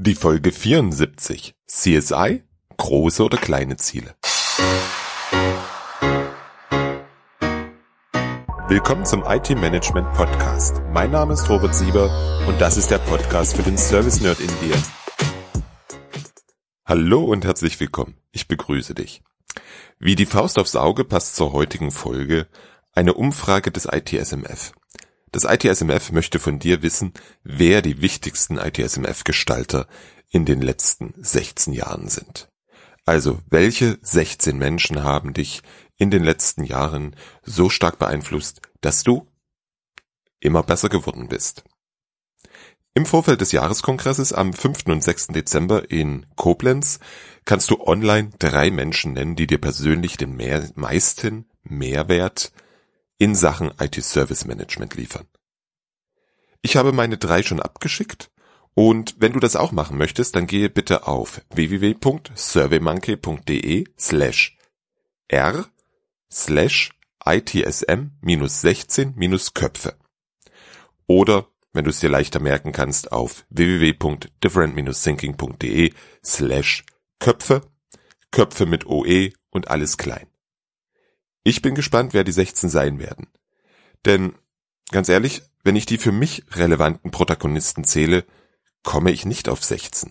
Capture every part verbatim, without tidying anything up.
Die Folge vierundsiebzig. C S I? Große oder kleine Ziele? Willkommen zum I T Management Podcast. Mein Name ist Robert Sieber und das ist der Podcast für den Service Nerd in dir. Hallo und herzlich willkommen. Ich begrüße dich. Wie die Faust aufs Auge passt zur heutigen Folge eine Umfrage des I T S M F. Das I T S M F möchte von dir wissen, wer die wichtigsten I T S M F-Gestalter in den letzten sechzehn Jahren sind. Also, welche sechzehn Menschen haben dich in den letzten Jahren so stark beeinflusst, dass du immer besser geworden bist? Im Vorfeld des Jahreskongresses am fünften und sechsten Dezember in Koblenz kannst du online drei Menschen nennen, die dir persönlich den mehr, meisten Mehrwert in Sachen I T-Service Management liefern. Ich habe meine drei schon abgeschickt und wenn du das auch machen möchtest, dann gehe bitte auf w w w punkt surveymonkey punkt d e slash r slash I T S M sechzehn Köpfe oder, wenn du es dir leichter merken kannst, auf w w w punkt different thinking punkt d e slash Köpfe, Köpfe mit O E und alles klein. Ich bin gespannt, wer die sechzehn sein werden. Denn, ganz ehrlich, wenn ich die für mich relevanten Protagonisten zähle, komme ich nicht auf sechzehn.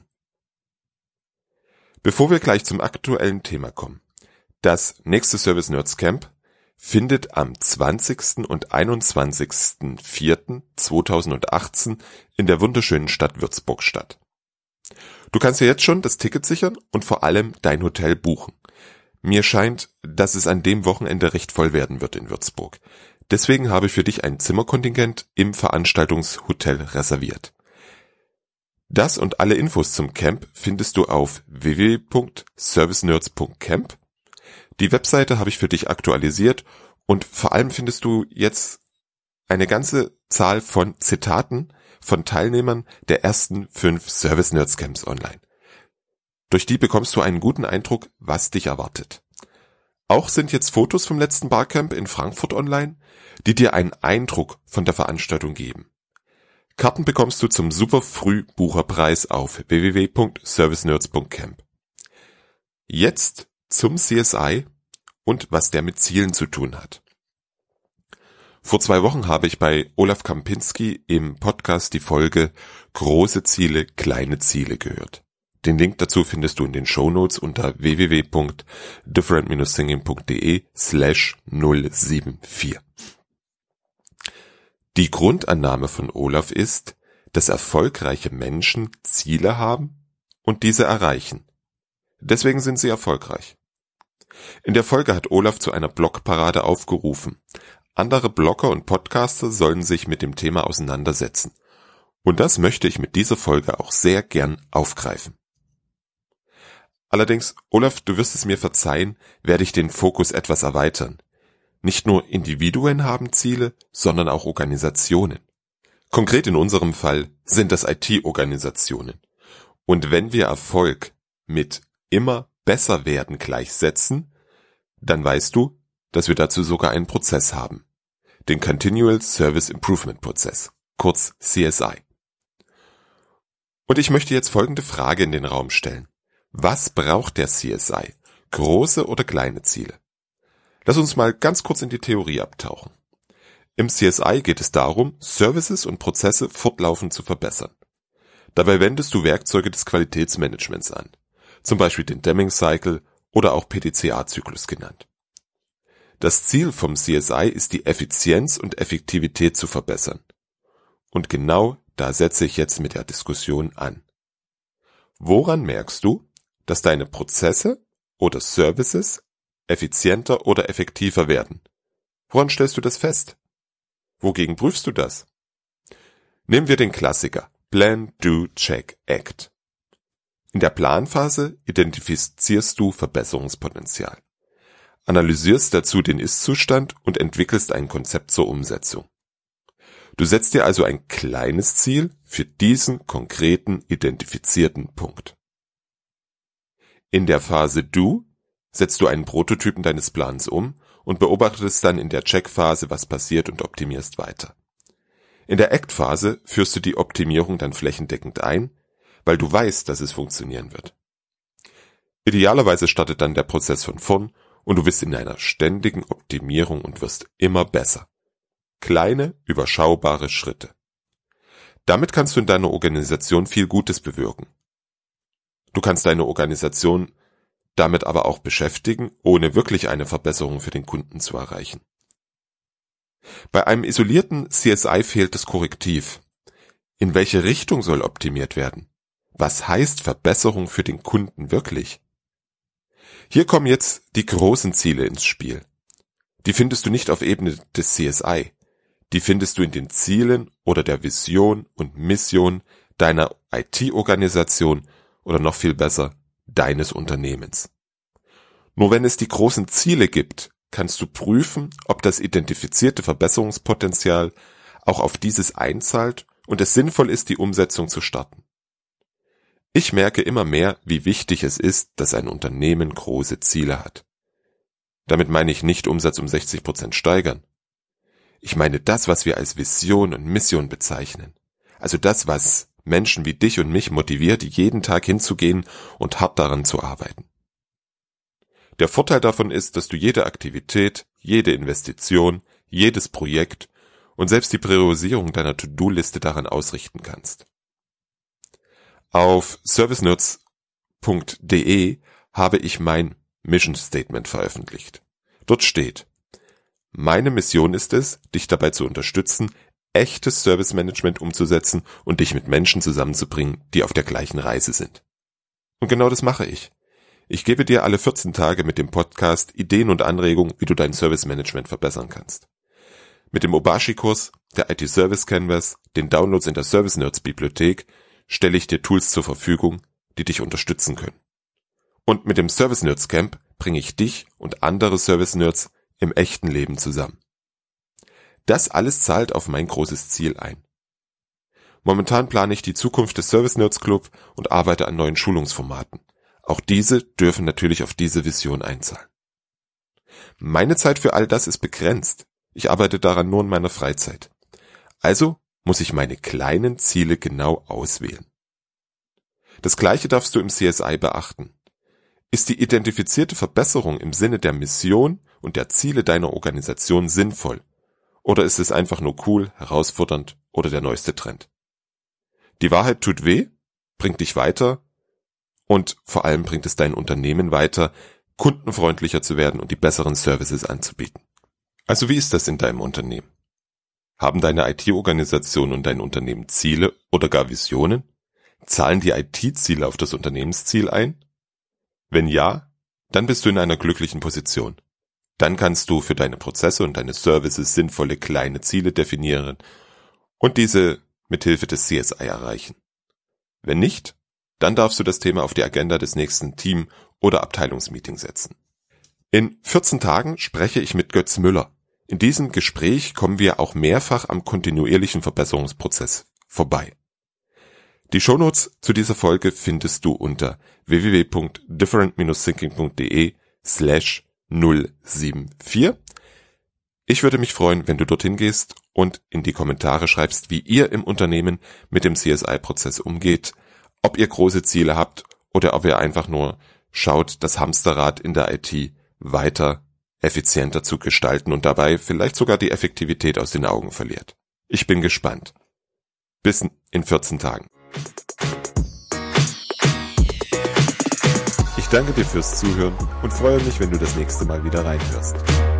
Bevor wir gleich zum aktuellen Thema kommen. Das nächste Service Nerds Camp findet am zwanzigsten und einundzwanzigsten vierten zweitausendachtzehn in der wunderschönen Stadt Würzburg statt. Du kannst dir jetzt schon das Ticket sichern und vor allem dein Hotel buchen. Mir scheint, dass es an dem Wochenende recht voll werden wird in Würzburg. Deswegen habe ich für dich ein Zimmerkontingent im Veranstaltungshotel reserviert. Das und alle Infos zum Camp findest du auf w w w punkt servicenerds punkt camp. Die Webseite habe ich für dich aktualisiert und vor allem findest du jetzt eine ganze Zahl von Zitaten von Teilnehmern der ersten fünf Service Nerds Camps online. Durch die bekommst du einen guten Eindruck, was dich erwartet. Auch sind jetzt Fotos vom letzten Barcamp in Frankfurt online, die dir einen Eindruck von der Veranstaltung geben. Karten bekommst du zum super Frühbucherpreis auf w w w punkt servicenerds punkt camp. Jetzt zum C S I und was der mit Zielen zu tun hat. Vor zwei Wochen habe ich bei Olaf Kampinski im Podcast die Folge Große Ziele, kleine Ziele gehört. Den Link dazu findest du in den Shownotes unter w w w punkt different thinking punkt d e slash null sieben vier. Die Grundannahme von Olaf ist, dass erfolgreiche Menschen Ziele haben und diese erreichen. Deswegen sind sie erfolgreich. In der Folge hat Olaf zu einer Blogparade aufgerufen. Andere Blogger und Podcaster sollen sich mit dem Thema auseinandersetzen. Und das möchte ich mit dieser Folge auch sehr gern aufgreifen. Allerdings, Olaf, du wirst es mir verzeihen, werde ich den Fokus etwas erweitern. Nicht nur Individuen haben Ziele, sondern auch Organisationen. Konkret in unserem Fall sind das I T-Organisationen. Und wenn wir Erfolg mit immer besser werden gleichsetzen, dann weißt du, dass wir dazu sogar einen Prozess haben. Den Continual Service Improvement Prozess, kurz C S I. Und ich möchte jetzt folgende Frage in den Raum stellen. Was braucht der C S I? Große oder kleine Ziele? Lass uns mal ganz kurz in die Theorie abtauchen. Im C S I geht es darum, Services und Prozesse fortlaufend zu verbessern. Dabei wendest du Werkzeuge des Qualitätsmanagements an, zum Beispiel den Deming Cycle oder auch P D C A-Zyklus genannt. Das Ziel vom C S I ist die Effizienz und Effektivität zu verbessern. Und genau da setze ich jetzt mit der Diskussion an. Woran merkst du, dass deine Prozesse oder Services effizienter oder effektiver werden? Woran stellst du das fest? Wogegen prüfst du das? Nehmen wir den Klassiker Plan, Do, Check, Act. In der Planphase identifizierst du Verbesserungspotenzial, analysierst dazu den Ist-Zustand und entwickelst ein Konzept zur Umsetzung. Du setzt dir also ein kleines Ziel für diesen konkreten identifizierten Punkt. In der Phase Do setzt du einen Prototypen deines Plans um und beobachtest dann in der Check-Phase, was passiert und optimierst weiter. In der Act-Phase führst du die Optimierung dann flächendeckend ein, weil du weißt, dass es funktionieren wird. Idealerweise startet dann der Prozess von vorn und du bist in einer ständigen Optimierung und wirst immer besser. Kleine, überschaubare Schritte. Damit kannst du in deiner Organisation viel Gutes bewirken. Du kannst deine Organisation damit aber auch beschäftigen, ohne wirklich eine Verbesserung für den Kunden zu erreichen. Bei einem isolierten C S I fehlt das Korrektiv. In welche Richtung soll optimiert werden? Was heißt Verbesserung für den Kunden wirklich? Hier kommen jetzt die großen Ziele ins Spiel. Die findest du nicht auf Ebene des C S I. Die findest du in den Zielen oder der Vision und Mission deiner I T-Organisation oder noch viel besser, deines Unternehmens. Nur wenn es die großen Ziele gibt, kannst du prüfen, ob das identifizierte Verbesserungspotenzial auch auf dieses einzahlt und es sinnvoll ist, die Umsetzung zu starten. Ich merke immer mehr, wie wichtig es ist, dass ein Unternehmen große Ziele hat. Damit meine ich nicht Umsatz um sechzig Prozent steigern. Ich meine das, was wir als Vision und Mission bezeichnen. Also das, was Menschen wie dich und mich motiviert, jeden Tag hinzugehen und hart daran zu arbeiten. Der Vorteil davon ist, dass du jede Aktivität, jede Investition, jedes Projekt und selbst die Priorisierung deiner To-Do-Liste daran ausrichten kannst. Auf servicenerds punkt de habe ich mein Mission Statement veröffentlicht. Dort steht: Meine Mission ist es, dich dabei zu unterstützen, echtes Service Management umzusetzen und dich mit Menschen zusammenzubringen, die auf der gleichen Reise sind. Und genau das mache ich. Ich gebe dir alle vierzehn Tage mit dem Podcast Ideen und Anregungen, wie du dein Service Management verbessern kannst. Mit dem Obashi-Kurs, der I T Service Canvas, den Downloads in der Service Nerds Bibliothek stelle ich dir Tools zur Verfügung, die dich unterstützen können. Und mit dem Service Nerds Camp bringe ich dich und andere Service Nerds im echten Leben zusammen. Das alles zahlt auf mein großes Ziel ein. Momentan plane ich die Zukunft des Service Nerds Club und arbeite an neuen Schulungsformaten. Auch diese dürfen natürlich auf diese Vision einzahlen. Meine Zeit für all das ist begrenzt. Ich arbeite daran nur in meiner Freizeit. Also muss ich meine kleinen Ziele genau auswählen. Das Gleiche darfst du im C S I beachten. Ist die identifizierte Verbesserung im Sinne der Mission und der Ziele deiner Organisation sinnvoll? Oder ist es einfach nur cool, herausfordernd oder der neueste Trend? Die Wahrheit tut weh, bringt dich weiter und vor allem bringt es dein Unternehmen weiter, kundenfreundlicher zu werden und die besseren Services anzubieten. Also wie ist das in deinem Unternehmen? Haben deine I T-Organisation und dein Unternehmen Ziele oder gar Visionen? Zahlen die I T-Ziele auf das Unternehmensziel ein? Wenn ja, dann bist du in einer glücklichen Position. Dann kannst du für deine Prozesse und deine Services sinnvolle kleine Ziele definieren und diese mithilfe des C S I erreichen. Wenn nicht, dann darfst du das Thema auf die Agenda des nächsten Team- oder Abteilungsmeetings setzen. In vierzehn Tagen spreche ich mit Götz Müller. In diesem Gespräch kommen wir auch mehrfach am kontinuierlichen Verbesserungsprozess vorbei. Die Shownotes zu dieser Folge findest du unter w w w punkt different dash thinking punkt de slash null sieben vier. Ich würde mich freuen, wenn du dorthin gehst und in die Kommentare schreibst, wie ihr im Unternehmen mit dem C S I-Prozess umgeht, ob ihr große Ziele habt oder ob ihr einfach nur schaut, das Hamsterrad in der I T weiter effizienter zu gestalten und dabei vielleicht sogar die Effektivität aus den Augen verliert. Ich bin gespannt. Bis in vierzehn Tagen. Ich danke dir fürs Zuhören und freue mich, wenn du das nächste Mal wieder reinhörst.